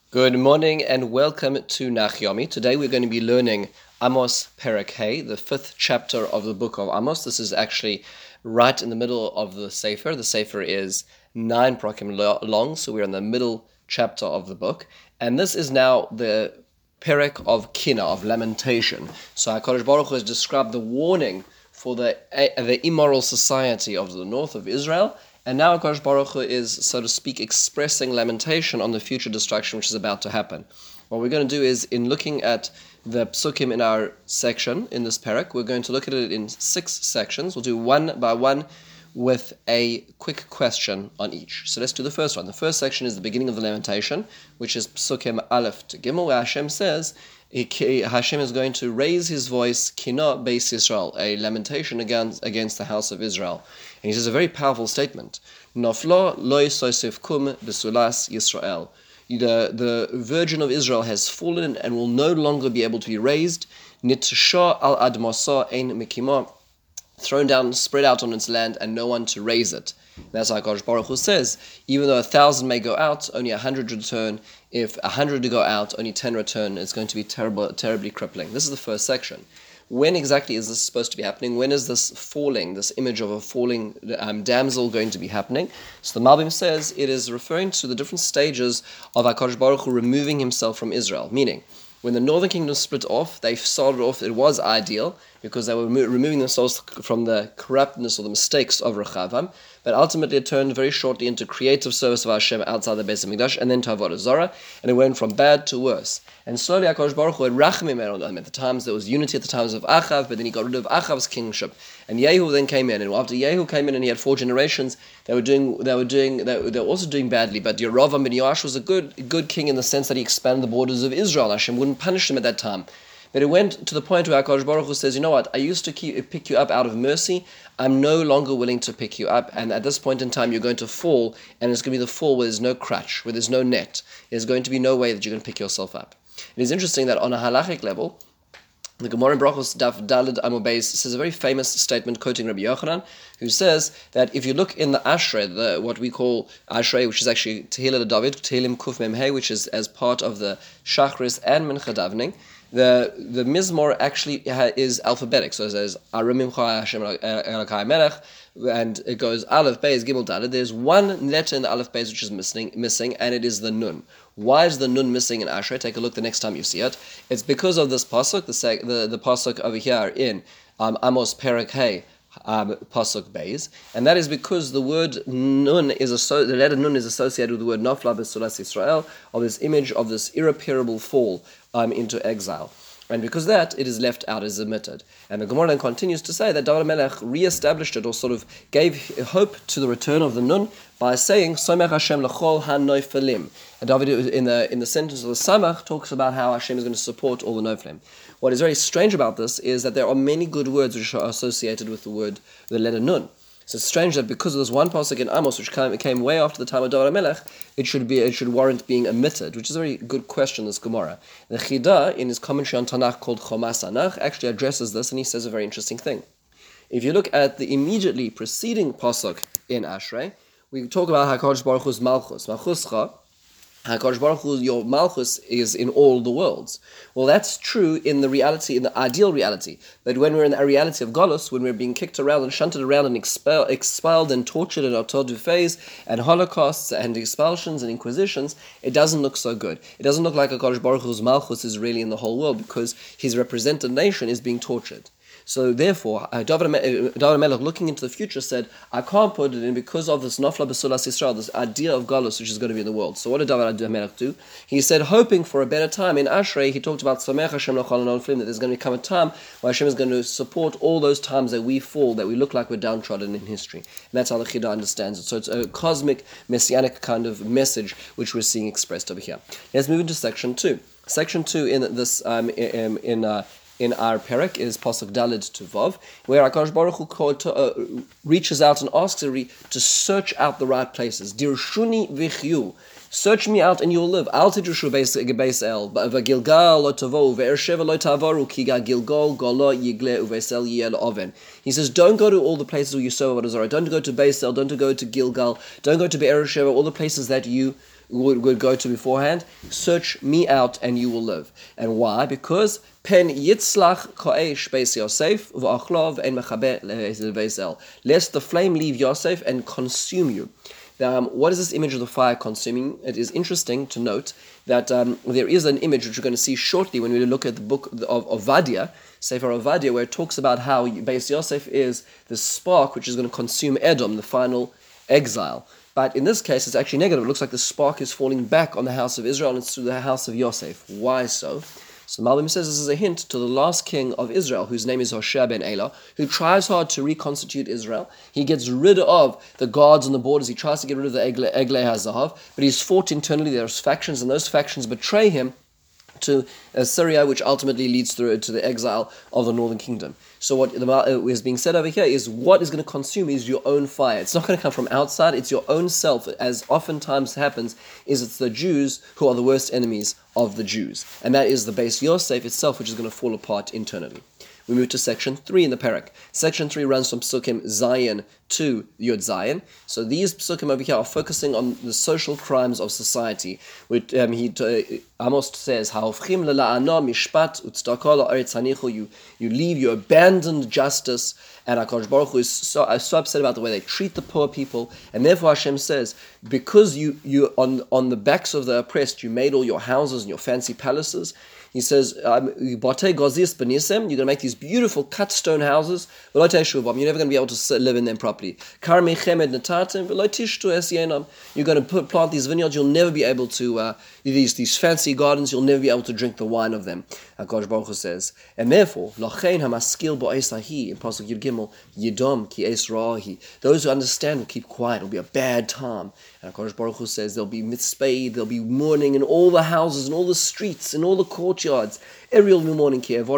Good morning and welcome to Nach Yomi. Today we're going to be learning Amos Perek Hey, the fifth chapter of the book of Amos. This is actually right in the middle of the Sefer. The Sefer is 9 prakim long, so we're in the middle chapter of the book. And this is now the Perek of Kina, of lamentation. So HaKadosh Baruch Hu has described the warning for the immoral society of the north of Israel. And now HaKadosh Baruch Hu is, so to speak, expressing lamentation on the future destruction which is about to happen. What we're going to do is, in looking at the psukim in our section, in this parak, we're going to look at it in 6 sections. We'll do one by one with a quick question on each. So let's do the first one. The first section is the beginning of the lamentation, which is psukim Aleph to Gimel, where Hashem says, Hashem is going to raise his voice, Kina Beis Yisrael, a lamentation against the house of Israel. And he says a very powerful statement. Noflo lo yisosifkum besulas Yisrael. The Virgin of Israel has fallen and will no longer be able to be raised. Nitsha al admasa ein mikima, thrown down, spread out on its land, and no one to raise it. That's how HaKadosh Baruch Hu says, even though 1,000 may go out, only 100 return. If 100 go out, only 10 return. It's going to be terribly crippling. This is the first section. When exactly is this supposed to be happening? When is this falling, this image of a falling damsel going to be happening? So the Malbim says it is referring to the different stages of HaKadosh Baruch Hu removing himself from Israel, meaning when the northern kingdom split off, they started off, it was ideal, because they were removing themselves from the corruptness or the mistakes of Rechavam, but ultimately it turned very shortly into creative service of Hashem outside the Beis HaMikdash, and then to Avodah Zarah, and it went from bad to worse. And slowly HaKadosh Baruch Hu had rachamim on them. At the times there was unity at the times of Achav, but then he got rid of Achav's kingship, and Yehu then came in, and after Yehu came in and he had 4 generations, they were also doing badly. But Yerovam ben Yoash was a good king in the sense that he expanded the borders of Israel. Hashem wouldn't punish him at that time. But it went to the point where HaKadosh Baruch Hu says, you know what, I used to pick you up out of mercy, I'm no longer willing to pick you up, and at this point in time you're going to fall, and it's going to be the fall where there's no crutch, where there's no net. There's going to be no way that you're going to pick yourself up. It is interesting that on a halachic level, the Gemara in Brachos Daf Daled Amud Beis says a very famous statement quoting Rabbi Yochanan, who says that if you look in the Ashrei, what we call Ashrei, which is actually Tehillah David, Tehillim Kuf Mem Hey, which is as part of the Shachris and Mincha Davening, the Mizmor actually is alphabetic. So it says Arim Mimcha Hashem Elokai Melech, and it goes Aleph Beis Gimel Daled. There's one letter in the Aleph Beis which is missing, and it is the Nun. Why is the Nun missing in Ashrei? Take a look the next time you see it. It's because of this pasuk, the pasuk over here in Amos Perek Hey, pasuk Beis, and that is because the word Nun the letter Nun is associated with the word Nafla Besulas Yisrael, of this image of this irreparable fall into exile. And because of that, it is left out, is omitted. And the Gemara then continues to say that David Melech re-established it, or sort of gave hope to the return of the Nun by saying, Somech Hashem l'chol ha-noifelim. And David, in the sentence of the Samach, talks about how Hashem is going to support all the Nofelim. What is very strange about this is that there are many good words which are associated with the letter Nun. So it's strange that because of this one pasuk in Amos, which came way after the time of David Melech, it should warrant being omitted, which is a very good question, this Gemara. The Chida, in his commentary on Tanakh called Chomas Tanakh, actually addresses this, and he says a very interesting thing. If you look at the immediately preceding pasuk in Ashrei, we talk about HaKadosh Baruch Hu's Malchus. Malchuscha, HaKadosh Baruch Hu, your Malchus is in all the worlds. Well, that's true in the reality, in the ideal reality. But when we're in the reality of Golus, when we're being kicked around and shunted around and expelled and tortured in Otod phase, and holocausts and expulsions and inquisitions, it doesn't look so good. It doesn't look like HaKadosh Baruch Hu's Malchus is really in the whole world, because his represented nation is being tortured. So therefore, David Melech, looking into the future, said, I can't put it in because of this Nafla Besulas Yisrael, this idea of Galus which is going to be in the world. So what did David Melech do? He said, hoping for a better time. In Ashrei, he talked about Samech Hashem l'chol ha-noflim, that there's going to come a time where Hashem is going to support all those times that we fall, that we look like we're downtrodden in history. And that's how the Chida understands it. So it's a cosmic, messianic kind of message which we're seeing expressed over here. Let's move into section 2. Section 2 in this in our perek is pasuk Daled to Vav, where HaKadosh Baruch Hu reaches out and asks to search out the right places. Dirshuni vichyu, search me out and you'll live. Al tidrushu beis el, v'gilgal lo tavo, ve'ersheva lo tavaru, ki gilgal golo yigle uveisel yel oven. He says, don't go to all the places where you serve Avodah Zarah. Don't go to Beis El, don't go to Gilgal, don't go to Be'er Sheva, all the places that you would go to beforehand, search me out and you will live. And why? Because pen yitzlach ko'esh beis Yosef v'achlov en mechaber le'ezel, lest the flame leave Yosef and consume you. What is this image of the fire consuming? It is interesting to note that there is an image which we're going to see shortly when we look at the book of Ovadia, Sefer Ovadia, where it talks about how Beis Yosef is the spark which is going to consume Edom, the final exile. But in this case, it's actually negative. It looks like the spark is falling back on the house of Israel and it's to the house of Yosef. Why so? So Malbim says this is a hint to the last king of Israel, whose name is Hoshea ben Elah, who tries hard to reconstitute Israel. He gets rid of the guards on the borders. He tries to get rid of the Eglei HaZahav, but he's fought internally. There's factions, and those factions betray him to Syria, which ultimately leads to the exile of the northern kingdom. So what is being said over here is what is going to consume is your own fire. It's not going to come from outside, it's your own self. As oftentimes happens, it's the Jews who are the worst enemies of the Jews. And that is the Beis Yosef itself, which is going to fall apart internally. We move to section 3 in the parak. Section 3 runs from Psukim Zayin to Yud Zayin. So these Psukim over here are focusing on the social crimes of society. Which, Amos says, you leave, you abandoned justice, and HaKadosh Baruch Hu is so upset about the way they treat the poor people, and therefore Hashem says, because you on the backs of the oppressed, you made all your houses and your fancy palaces. He says, you're going to make these beautiful cut stone houses, you're never going to be able to live in them properly. You're going to plant these vineyards, you'll never be able to, these fancy gardens, you'll never be able to drink the wine of them. HaKadosh Baruch Hu says, and therefore, in Pasuk Yud Gimel, Yidom ki es ra'ahi, those who understand will keep quiet, it'll be a bad time. And HaKadosh Baruch Hu says, there'll be mitzvah, there'll be mourning in all the houses, in all the streets, in all the courtyards. Every mourning because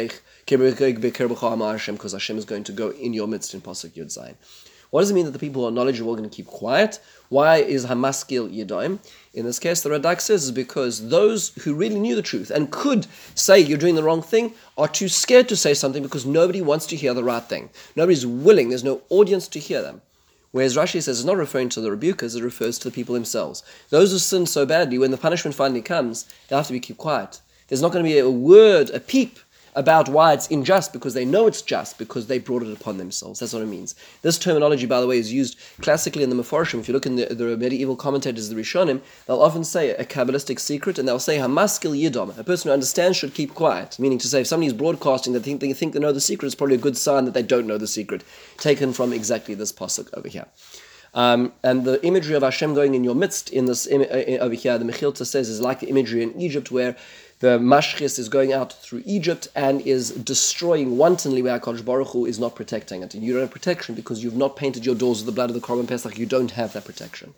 Hashem is going to go in your midst in Pasuk Yud Zayin. What does it mean that the people who are knowledgeable are going to keep quiet? Why is Hamaskil Yadayim? In this case, the Radak says is because those who really knew the truth and could say you're doing the wrong thing are too scared to say something because nobody wants to hear the right thing. Nobody's willing, there's no audience to hear them. Whereas Rashi says it's not referring to the rebukers, it refers to the people themselves. Those who sin so badly, when the punishment finally comes, they have to keep quiet. There's not going to be a word, a peep, about why it's unjust, because they know it's just, because they brought it upon themselves. That's what it means. This terminology, by the way, is used classically in the Mefarshim. If you look in the medieval commentators, the Rishonim, they'll often say a Kabbalistic secret, and they'll say, Hamaskil Yidom, a person who understands should keep quiet. Meaning to say, if somebody's broadcasting, they think they know the secret, it's probably a good sign that they don't know the secret. Taken from exactly this pasuk over here. And the imagery of Hashem going in your midst in this over here, the Mechilta says, is like the imagery in Egypt where the Mashchis is going out through Egypt and is destroying wantonly where HaKadosh Baruch Hu is not protecting it. And you don't have protection because you've not painted your doors with the blood of the Korban Pesach. You don't have that protection.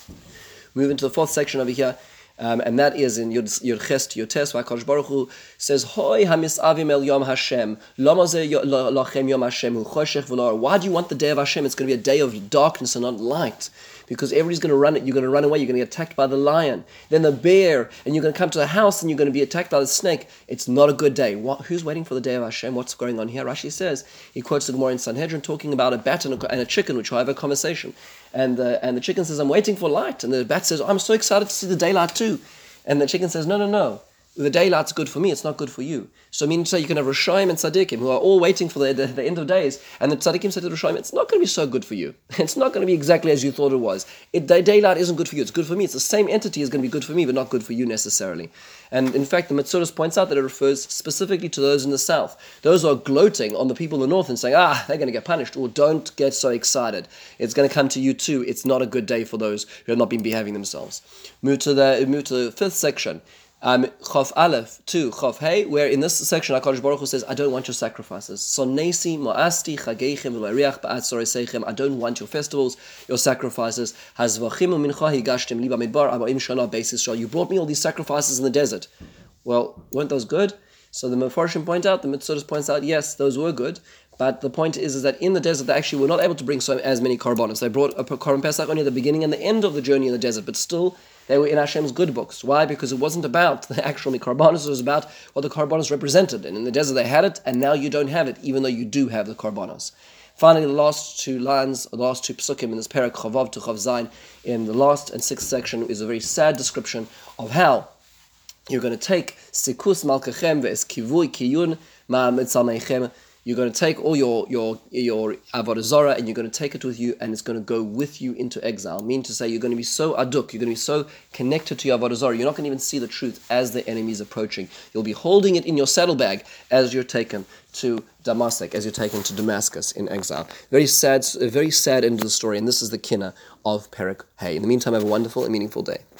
Move into the fourth section over here. And that is in Yud Ches to Yud Tes, where HaKadosh Baruch Hu says, Hoi hamisavim el yom Hashem, lama ze lachem yom Hashem, hu choshech v'lo. Why do you want the day of Hashem? It's going to be a day of darkness and not light. Because everybody's going to run it, you're going to run away, you're going to get attacked by the lion, then the bear, and you're going to come to the house and you're going to be attacked by the snake. It's not a good day. Who's waiting for the day of Hashem? What's going on here? Rashi says, he quotes the Gemara in Sanhedrin talking about a bat and a chicken which will have a conversation. And the chicken says, I'm waiting for light. And the bat says, I'm so excited to see the daylight too. And the chicken says, no. The daylight's good for me, it's not good for you. So meaning to say you can have Rishaim and Tzaddikim who are all waiting for the end of days, and the Tzaddikim said to the Rishaim, it's not going to be so good for you. It's not going to be exactly as you thought it was. Daylight isn't good for you, it's good for me. It's the same entity is going to be good for me, but not good for you necessarily. And in fact, the Metzudas points out that it refers specifically to those in the south. Those who are gloating on the people in the north and saying, they're going to get punished. Or don't get so excited. It's going to come to you too. It's not a good day for those who have not been behaving themselves. Move to the fifth section. Chof Aleph to Chof Hey, where in this section HaKadosh Baruch Hu says, I don't want your sacrifices. Sonesi mo'asti chageichem v'lo'eriach ba'at soreseichem. I don't want your festivals, your sacrifices. Hazvachim u'mincha higashtem li b'midbar arba'im shana beis Yisrael. You brought me all these sacrifices in the desert. Well, weren't those good? So the Mefarshim point out, the Metzudas points out, yes, those were good. But the point is that in the desert, they actually were not able to bring as many korbanos. They brought a korban pesach only at the beginning and the end of the journey in the desert, but still they were in Hashem's good books. Why? Because it wasn't about the actual korbanos, it was about what the korbanos represented. And in the desert they had it, and now you don't have it, even though you do have the korbanos. Finally, the last two lines, the last two psukim in this Perek Chavav to Chav Zayin, in the last and sixth section, is a very sad description of how you're going to take Sikus Malkachem ve'es Kivui Kiyun Ma'amitzalmeichem. You're going to take all your Avodah Zarah and you're going to take it with you, and it's going to go with you into exile. Meaning to say, you're going to be so aduk, you're going to be so connected to your Avodah Zarah, you're not going to even see the truth as the enemy is approaching. You'll be holding it in your saddlebag as you're taken to Damascus, as you're taken to Damascus in exile. Very sad end of the story, and this is the kinna of Perek Hay. In the meantime, have a wonderful and meaningful day.